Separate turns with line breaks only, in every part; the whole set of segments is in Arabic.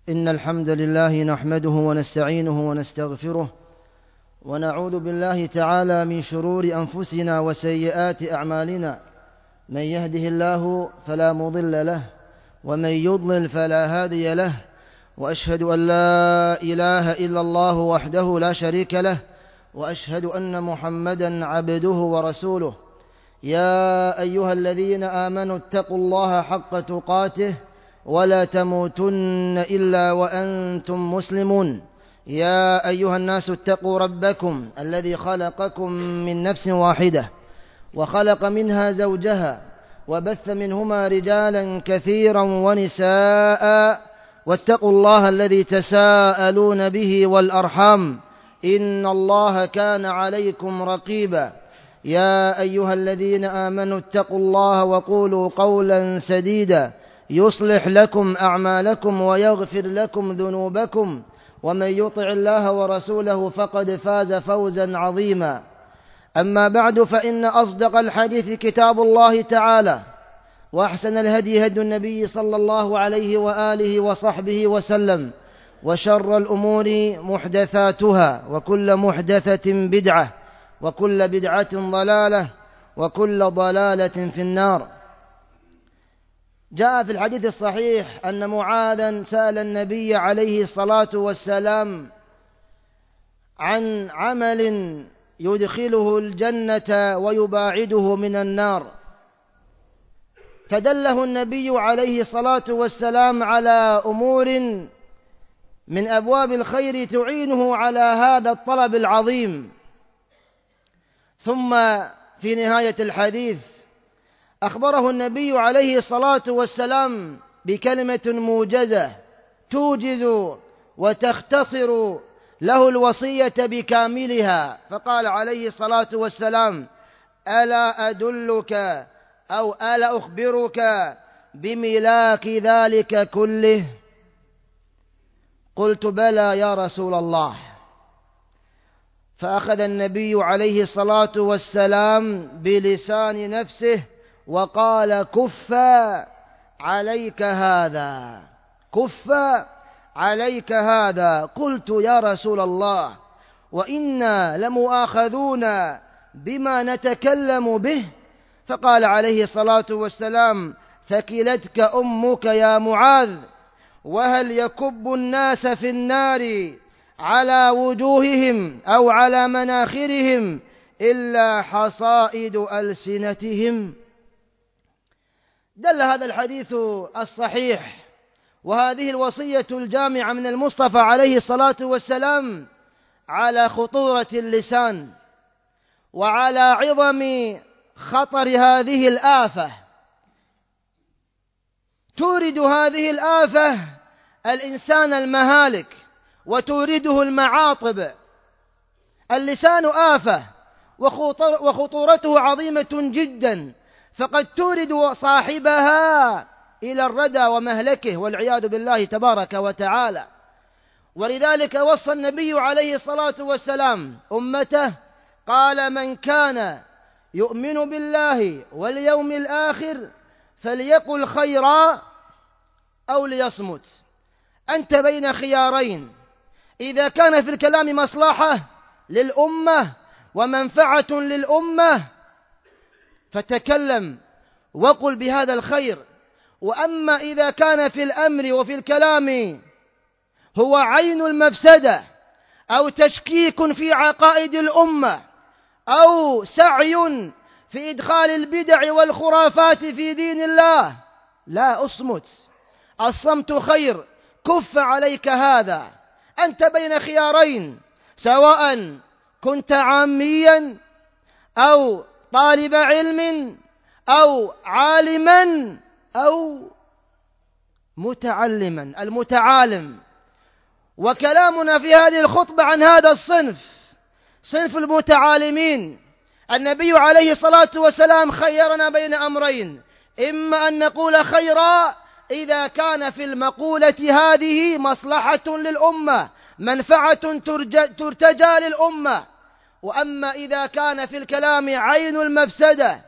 إن الحمد لله نحمده ونستعينه ونستغفره ونعوذ بالله تعالى من شرور أنفسنا وسيئات أعمالنا. من يهده الله فلا مضل له ومن يضلل فلا هادي له، وأشهد أن لا إله إلا الله وحده لا شريك له، وأشهد أن محمدا عبده ورسوله. يا أيها الذين آمنوا اتقوا الله حق تقاته ولا تموتن إلا وأنتم مسلمون. يا أيها الناس اتقوا ربكم الذي خلقكم من نفس واحدة وخلق منها زوجها وبث منهما رجالا كثيرا ونساء، واتقوا الله الذي تساءلون به والأرحام إن الله كان عليكم رقيبا. يا أيها الذين آمنوا اتقوا الله وقولوا قولا سديدا يصلح لكم أعمالكم ويغفر لكم ذنوبكم، ومن يطع الله ورسوله فقد فاز فوزا عظيما. أما بعد، فإن أصدق الحديث كتاب الله تعالى، وأحسن الهدي هدي النبي صلى الله عليه وآله وصحبه وسلم، وشر الأمور محدثاتها، وكل محدثة بدعة، وكل بدعة ضلالة، وكل ضلالة في النار. جاء في الحديث الصحيح أن معاذا سأل النبي عليه الصلاة والسلام عن عمل يدخله الجنة ويباعده من النار، فدله النبي عليه الصلاة والسلام على أمور من أبواب الخير تعينه على هذا الطلب العظيم. ثم في نهاية الحديث أخبره النبي عليه الصلاة والسلام بكلمة موجزة توجز وتختصر له الوصية بكاملها، فقال عليه الصلاة والسلام: ألا أدلك أو ألا أخبرك بملاك ذلك كله؟ قلت: بلى يا رسول الله. فأخذ النبي عليه الصلاة والسلام بلسان نفسه وقال: كف عليك هذا، كف عليك هذا. قلت: يا رسول الله، وإنا لمؤاخذون بما نتكلم به. فقال عليه الصلاة والسلام: ثكلتك أمك يا معاذ، وهل يكب الناس في النار على وجوههم أو على مناخرهم إلا حصائد ألسنتهم؟ دل هذا الحديث الصحيح وهذه الوصية الجامعة من المصطفى عليه الصلاة والسلام على خطورة اللسان وعلى عظم خطر هذه الآفة. تورد هذه الآفة الإنسان المهالك وتورده المعاطب. اللسان آفة وخطورته عظيمة جدا، فقد تورد صاحبها إلى الردى ومهلكه والعياذ بالله تبارك وتعالى. ولذلك وصى النبي عليه الصلاة والسلام أمته، قال: من كان يؤمن بالله واليوم الآخر فليقل خيرا أو ليصمت. أنت بين خيارين: إذا كان في الكلام مصلحة للأمة ومنفعة للأمة فتكلم وقل بهذا الخير، وأما إذا كان في الأمر وفي الكلام هو عين المفسدة أو تشكيك في عقائد الأمة أو سعي في إدخال البدع والخرافات في دين الله، لا، أصمت، الصمت خير، كف عليك هذا. أنت بين خيارين: سواء كنت عاميا أو طالب علم أو عالما أو متعلما، المتعالم. وكلامنا في هذه الخطبة عن هذا الصنف، صنف المتعالمين. النبي عليه الصلاة والسلام خيرنا بين أمرين: إما أن نقول خيرا إذا كان في المقولة هذه مصلحة للأمة، منفعة ترتجى للأمة، وأما إذا كان في الكلام عين المفسدة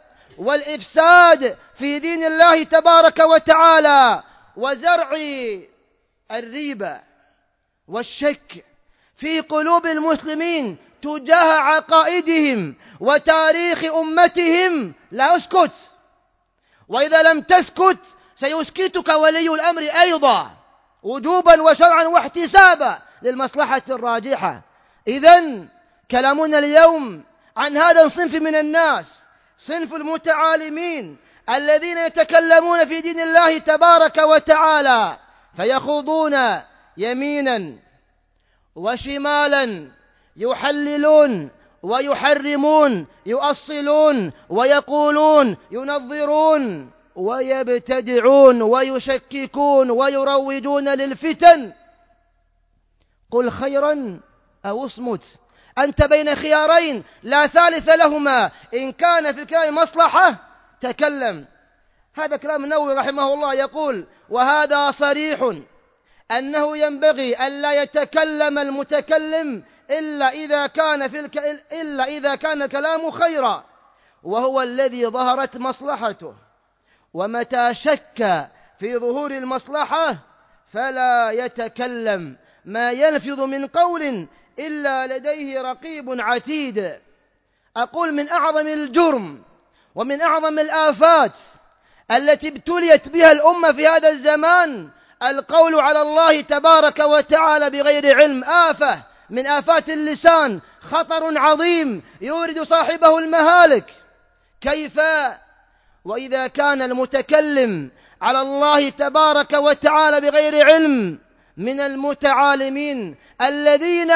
والإفساد في دين الله تبارك وتعالى وزرع الريبة والشك في قلوب المسلمين تجاه عقائدهم وتاريخ أمتهم لا يسكت، وإذا لم تسكت سيسكتك ولي الأمر أيضا وجوبا وشرعا واحتسابا للمصلحة الراجحة. إذن كلامنا اليوم عن هذا الصنف من الناس، صنف المتعالمين الذين يتكلمون في دين الله تبارك وتعالى فيخوضون يمينا وشمالا، يحللون ويحرمون، يؤصلون ويقولون، ينظرون ويبتدعون ويشككون ويروجون للفتن. قل خيرا أو اصمت، أنت بين خيارين لا ثالث لهما، إن كان في الكلام مصلحة تكلم. هذا كلام النووي رحمه الله يقول: وهذا صريح أنه ينبغي أن لا يتكلم المتكلم إلا إذا كان الكلام خيرا، وهو الذي ظهرت مصلحته، ومتى شك في ظهور المصلحة فلا يتكلم، ما يلفظ من قول إلا لديه رقيب عتيد. أقول من أعظم الجرم ومن أعظم الآفات التي ابتليت بها الأمة في هذا الزمان القول على الله تبارك وتعالى بغير علم، آفة من آفات اللسان، خطر عظيم يورد صاحبه المهالك. كيف وإذا كان المتكلم على الله تبارك وتعالى بغير علم من المتعالمين الذين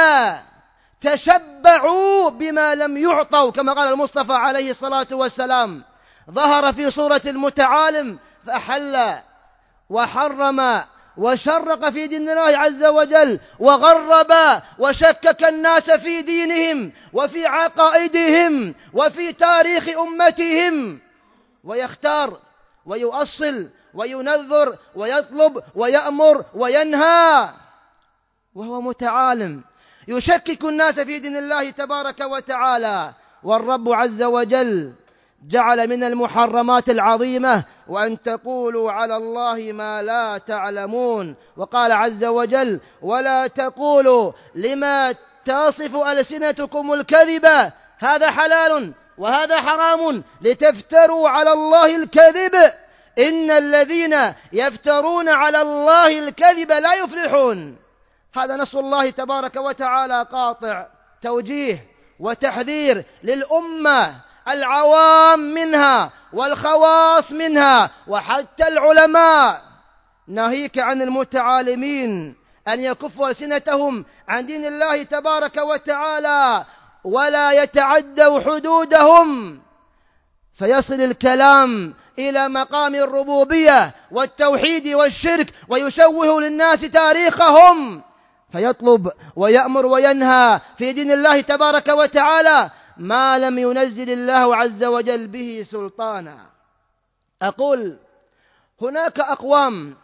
تشبعوا بما لم يعطوا، كما قال المصطفى عليه الصلاة والسلام: ظهر في صورة المتعالم فأحل وحرم وشرق في دين الله عز وجل، وغرب وشكك الناس في دينهم وفي عقائدهم وفي تاريخ أمتهم، ويختار ويؤصل وينذر ويطلب ويأمر وينهى وهو متعالم، يشكك الناس في دين الله تبارك وتعالى. والرب عز وجل جعل من المحرمات العظيمة وأن تقولوا على الله ما لا تعلمون، وقال عز وجل: ولا تقولوا لما تصف ألسنتكم الكذب هذا حلال وهذا حرام لتفتروا على الله الكذب إن الذين يفترون على الله الكذب لا يفلحون. هذا نص الله تبارك وتعالى قاطع توجيه وتحذير للأمة، العوام منها والخواص منها وحتى العلماء، ناهيك عن المتعالمين أن يكفوا ألسنتهم عن دين الله تبارك وتعالى ولا يتعدوا حدودهم، فيصل الكلام إلى مقام الربوبية والتوحيد والشرك ويشوه للناس تاريخهم، فيطلب ويأمر وينهى في دين الله تبارك وتعالى ما لم ينزل الله عز وجل به سلطانا. أقول هناك أقوام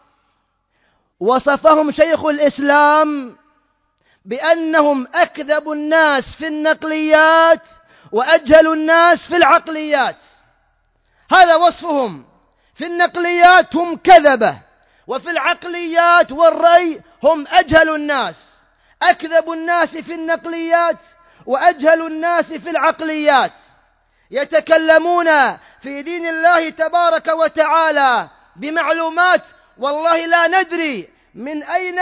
وصفهم شيخ الإسلام بأنهم أكذب الناس في النقليات وأجهل الناس في العقليات. هذا وصفهم، في النقليات هم كذبة، وفي العقليات والرأي هم أجهل الناس، أكذب الناس في النقليات وأجهل الناس في العقليات. يتكلمون في دين الله تبارك وتعالى بمعلومات والله لا ندري من أين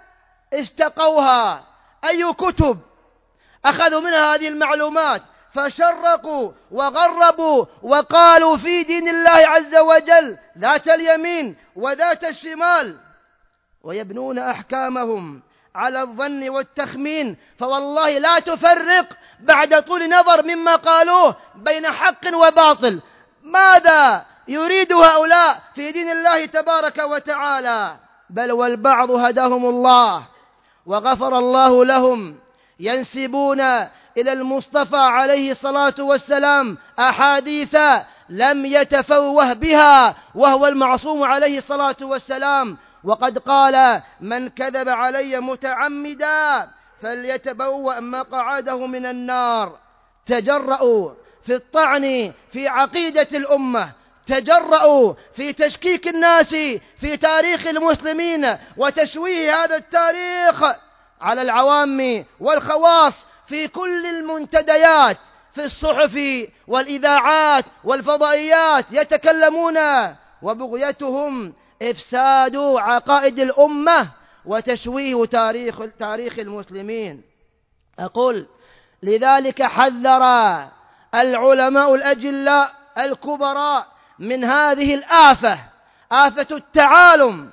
استقوها، أي كتب أخذوا منها هذه المعلومات، فشرقوا وغربوا وقالوا في دين الله عز وجل ذات اليمين وذات الشمال، ويبنون أحكامهم على الظن والتخمين، فوالله لا تفرق بعد طول نظر مما قالوه بين حق وباطل. ماذا يريد هؤلاء في دين الله تبارك وتعالى؟ بل والبعض هداهم الله وغفر الله لهم، ينسبون إلى المصطفى عليه الصلاة والسلام أحاديث لم يتفوه بها وهو المعصوم عليه الصلاة والسلام، وقد قال: من كذب علي متعمدا فليتبوأ مقعده من النار. تجرؤوا في الطعن في عقيدة الأمة، تجرؤوا في تشكيك الناس في تاريخ المسلمين وتشويه هذا التاريخ على العوام والخواص في كل المنتديات، في الصحف والإذاعات والفضائيات يتكلمون، وبغيتهم إفساد عقائد الأمة وتشويه تاريخ المسلمين. أقول لذلك حذر العلماء الأجلاء الكبراء من هذه الآفة، آفة التعالم.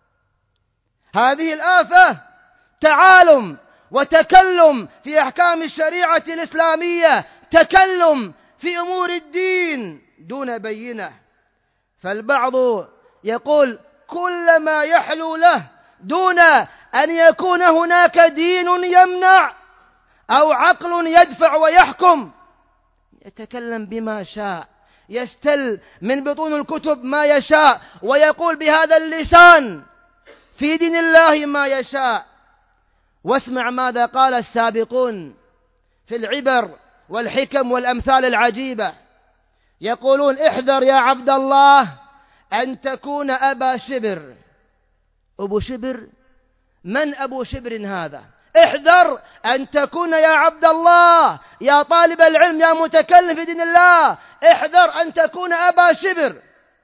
هذه الآفة تعالم وتكلم في أحكام الشريعة الإسلامية، تكلم في أمور الدين دون بينة. فالبعض يقول كل ما يحلو له دون أن يكون هناك دين يمنع أو عقل يدفع ويحكم، يتكلم بما شاء، يستل من بطون الكتب ما يشاء، ويقول بهذا اللسان في دين الله ما يشاء. واسمع ماذا قال السابقون في العبر والحكم والأمثال العجيبة، يقولون: احذر يا عبد الله أن تكون أبا شبر. أبو شبر؟ من أبو شبر هذا؟ احذر أن تكون يا عبد الله، يا طالب العلم، يا متكلم في دين الله، احذر أن تكون أبا شبر.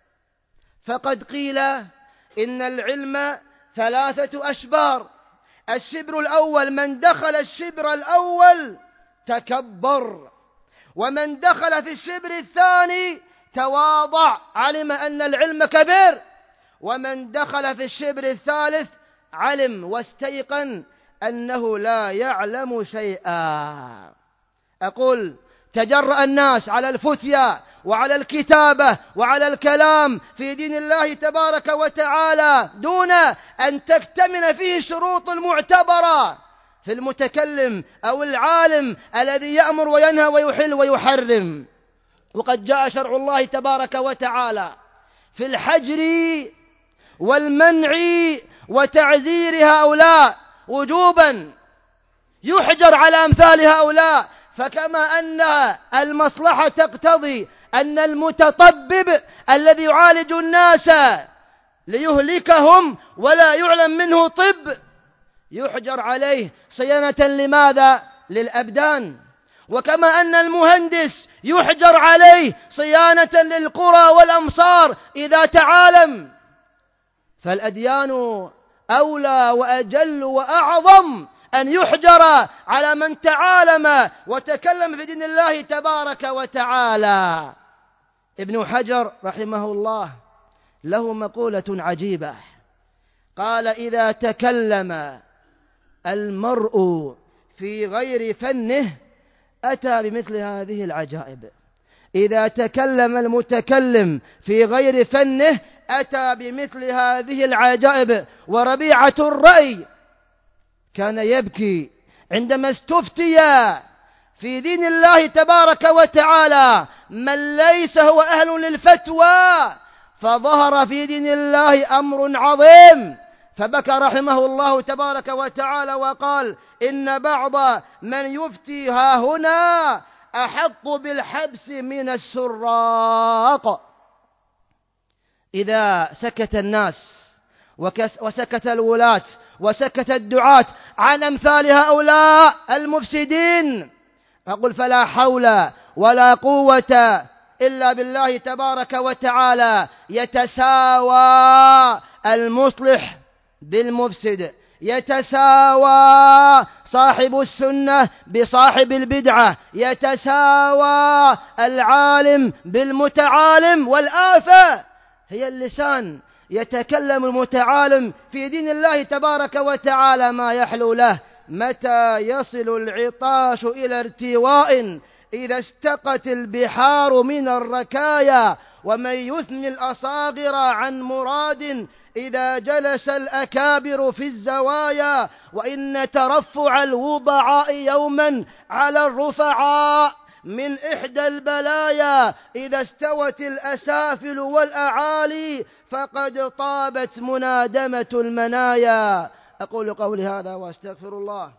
فقد قيل إن العلم 3 أشبار. الشبر الأول، من دخل الشبر الأول تكبر، ومن دخل في الشبر الثاني تواضع، علم أن العلم كبير، ومن دخل في الشبر الثالث علم واستيقن أنه لا يعلم شيئا. أقول: تجرأ الناس على الفتيا وعلى الكتابة وعلى الكلام في دين الله تبارك وتعالى دون أن تكتمل فيه الشروط المعتبرة في المتكلم أو العالم الذي يأمر وينهى ويحل ويحرم. وقد جاء شرع الله تبارك وتعالى في الحجر والمنع وتعزير هؤلاء وجوبا، يحجر على أمثال هؤلاء. فكما أن المصلحة تقتضي أن المتطبب الذي يعالج الناس ليهلكهم ولا يعلم منه طب يحجر عليه صيانة لماذا؟ للأبدان. وكما أن المهندس يحجر عليه صيانة للقرى والأمصار إذا تعالم، فالأديان أولى وأجل وأعظم أن يحجر على من تعالم وتكلم في دين الله تبارك وتعالى. ابن حجر رحمه الله له مقولة عجيبة، قال: إذا تكلم المرء في غير فنه أتى بمثل هذه العجائب. إذا تكلم المتكلم في غير فنه أتى بمثل هذه العجائب. وربيعة الرأي كان يبكي عندما استفتي في دين الله تبارك وتعالى من ليس هو أهل للفتوى، فظهر في دين الله أمر عظيم، فبكى رحمه الله تبارك وتعالى وقال: إن بعض من يفتي ها هنا أحق بالحبس من السراق. إذا سكت الناس وسكت الولاة وسكت الدعاة عن أمثال هؤلاء المفسدين، فقل: فلا حول ولا قوة إلا بالله تبارك وتعالى. يتساوى المصلح بالمفسد، يتساوى صاحب السنة بصاحب البدعة، يتساوى العالم بالمتعالم. والآفة هي اللسان. يتكلم المتعالم في دين الله تبارك وتعالى ما يحلو له. متى يصل العطاش إلى ارتواء إذا استقت البحار من الركايا، ومن يثني الأصاغر عن مراد إذا جلس الأكابر في الزوايا، وإن ترفع الوضعاء يوما على الرفعاء من إحدى البلايا، إذا استوت الأسافل والأعالي فقد طابت منادمة المنايا. أقول قولي هذا وأستغفر الله.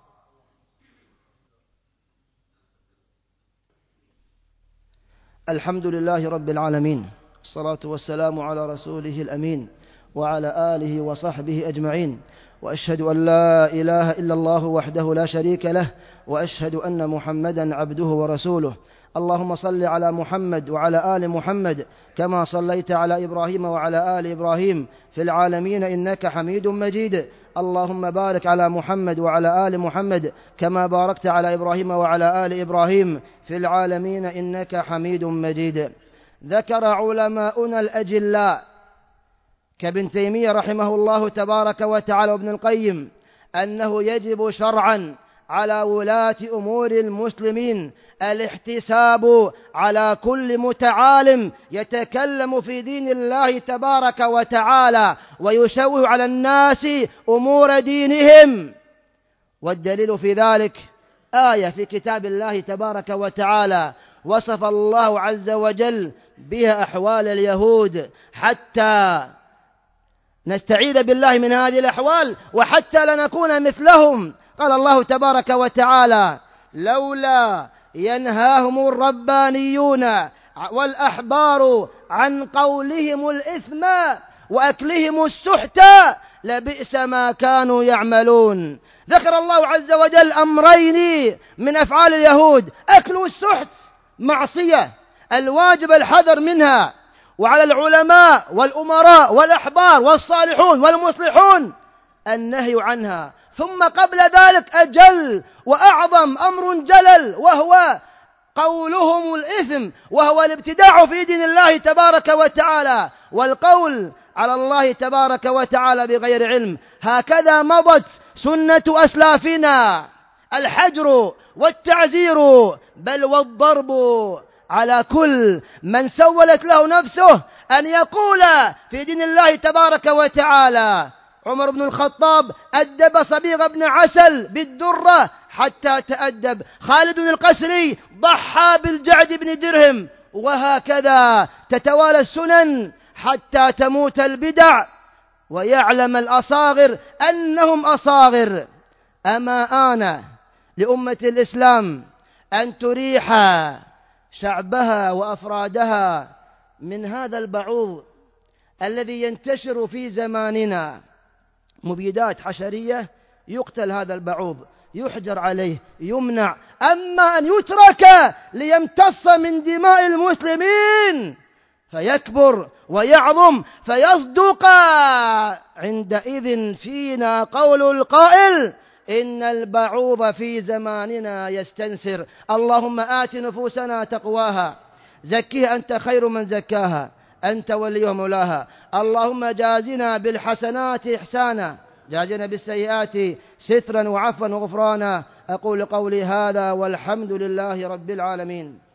الحمد لله رب العالمين، الصلاة والسلام على رسوله الأمين وعلى آله وصحبه أجمعين، وأشهد أن لا إله إلا الله وحده لا شريك له، وأشهد أن محمدا عبده ورسوله. اللهم صل على محمد وعلى آل محمد كما صليت على إبراهيم وعلى آل إبراهيم في العالمين إنك حميد مجيد. اللهم بارك على محمد وعلى آل محمد كما باركت على إبراهيم وعلى آل إبراهيم في العالمين إنك حميد مجيد. ذكر علماؤنا الأجلاء كابن تيمية رحمه الله تبارك وتعالى وابن القيم أنه يجب شرعا على ولاة أمور المسلمين الاحتساب على كل متعالم يتكلم في دين الله تبارك وتعالى ويشوه على الناس أمور دينهم. والدليل في ذلك آية في كتاب الله تبارك وتعالى وصف الله عز وجل بها أحوال اليهود حتى نستعيذ بالله من هذه الأحوال وحتى لا نكون مثلهم. قال الله تبارك وتعالى: لولا ينهاهم الربانيون والأحبار عن قولهم الإثم وأكلهم السحت لبئس ما كانوا يعملون. ذكر الله عز وجل أمرين من أفعال اليهود: أكل السحت معصية الواجب الحذر منها، وعلى العلماء والأمراء والأحبار والصالحون والمصلحون النهي عنها. ثم قبل ذلك أجل وأعظم أمر جلل وهو قولهم الإثم، وهو الابتداع في دين الله تبارك وتعالى والقول على الله تبارك وتعالى بغير علم. هكذا مضت سنة أسلافنا، الحجر والتعزير بل والضرب على كل من سولت له نفسه أن يقول في دين الله تبارك وتعالى. عمر بن الخطاب أدب صبيغ بن عسل بالدرة حتى تأدب. خالد القسري ضحى بالجعد بن درهم. وهكذا تتوالى السنن حتى تموت البدع ويعلم الأصاغر أنهم أصاغر. أما آن لأمة الإسلام أن تريح شعبها وأفرادها من هذا البعوض الذي ينتشر في زماننا. مبيدات حشرية، يقتل هذا البعوض، يحجر عليه، يمنع. أما أن يترك ليمتص من دماء المسلمين فيكبر ويعظم فيصدق، عندئذ فينا قول القائل: إن البعوض في زماننا يستنسر. اللهم آت نفوسنا تقواها، زكها أنت خير من زكاها، أنت ولي ومولاها. اللهم جازنا بالحسنات إحسانا، جازنا بالسيئات سترا وعفوا وغفرانا. أقول قولي هذا والحمد لله رب العالمين.